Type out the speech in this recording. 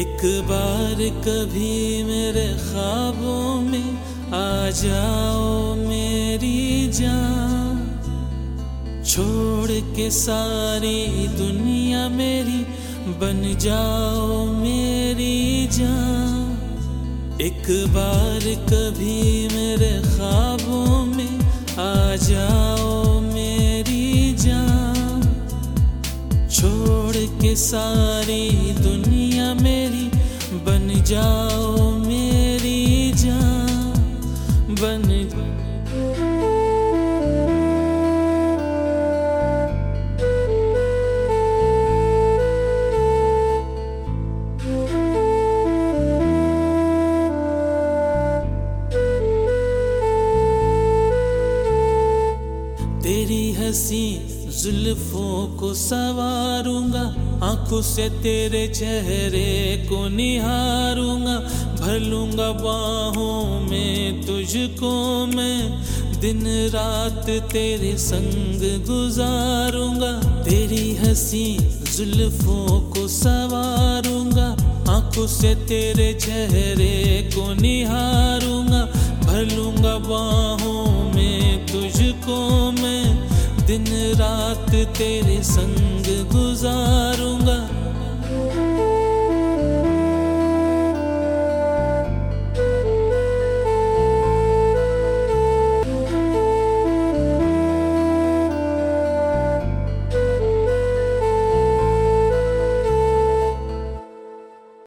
एक बार कभी मेरे ख्वाबों में आ जाओ मेरी जान, छोड़ के सारी दुनिया मेरी बन जाओ मेरी जान। एक बार कभी मेरे ख्वाबों में आ जाओ मेरी जान, छोड़ के सारी दुनिया मेरी बन जाओ मेरी जान, बन तेरी हंसी जुल्फों को संवारूंगा, आंखों से तेरे चेहरे को निहारूंगा, भर लूंगा बाहों में तुझको मैं, दिन रात तेरे संग गुजारूंगा। तेरी हंसी जुल्फों को संवारूंगा, आंखों से तेरे चेहरे को निहारूंगा, भर लूंगा बाहों में तुझको मैं, दिन रात तेरे संग गुजारूं।